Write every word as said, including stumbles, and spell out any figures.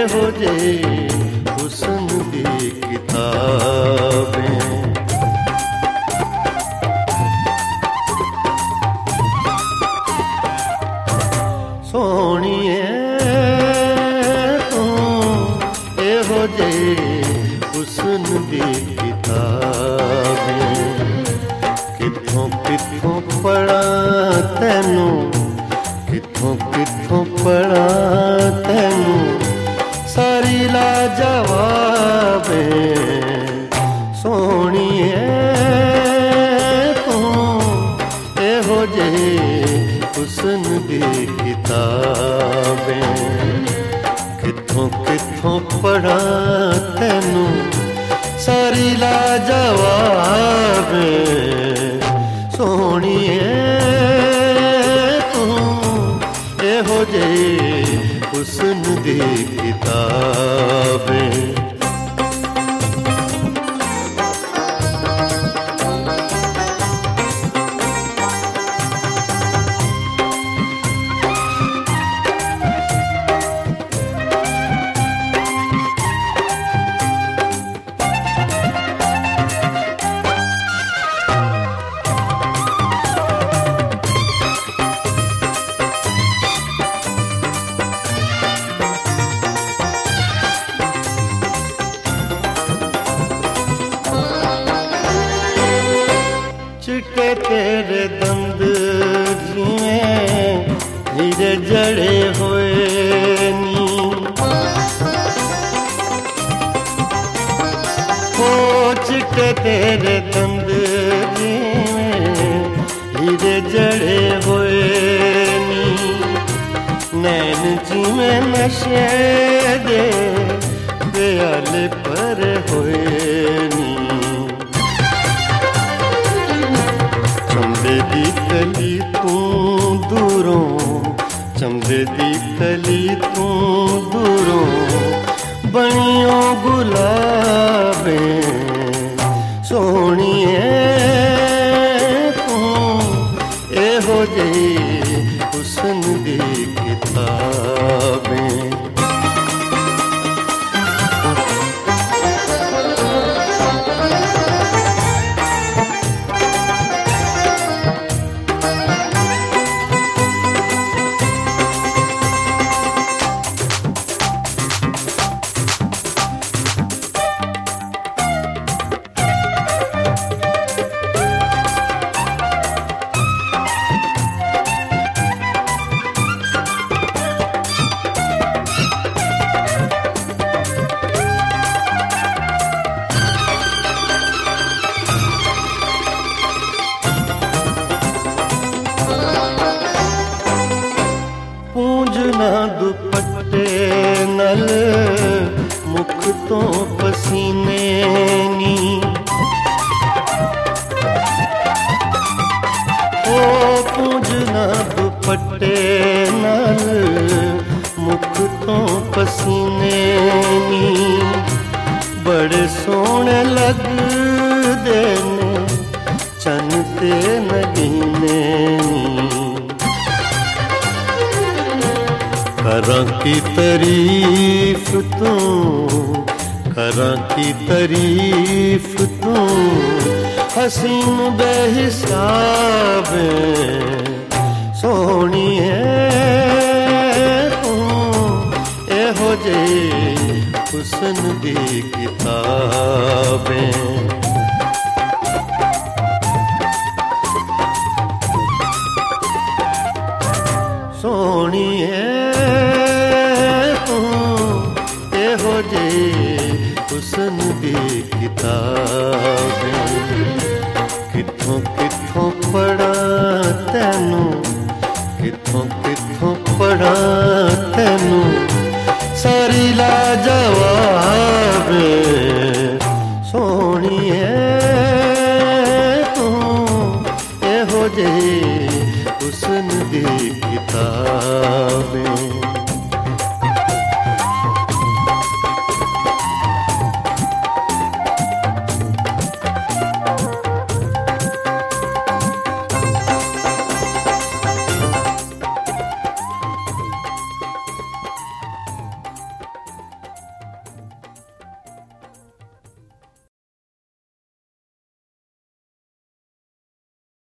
एहो जे हुस्न दी किताबें। सोहणिए तू एहो जे हुस्न दी किताबें। कित्थों कित्थों पढ़ा तैनू, कित्थों कित्थों पढ़ा तैनू सारी लाजवाबें। सोहणिए तू एहो जे हुस्न दी किताबें। कित्थों कित्थों पढ़ा तैनू सारी लाजवाबें। सोहणिए तू एहो जे हुस्न दी किताबें। चिट्टे तेरे दंद जिवें हीरे जड़े होए नी। ओ चिट्टे तेरे दंद जिवें हीरे जड़े होए नी। नैन जिवें नशे दे प्याले पर होए नी। चंबे दी कली तू दूरों, चंबे दी कली तू दूरों बनियों गुलाबें। सोहणिए तू एहो जे हुस्न दी किताबें। पूंजना दुपट्टे नल मुख तो पसीने नी। ओ पूंजना दुपट्टे नल मुख तो पसीने नी। बड़े सोहने लगदे ने चन ते नगीने नी। करां की तारीफ तू, करां की तारीफ तू हसीन बेहिसाबें। सोहणिए तू एहो जे हुस्न दी किताबें। सोहणिए तू एहो जे हुस्न दी किताबें। कित्थों कित्थों पढ़ा तैनू, कित्थों कित्थों पढ़ा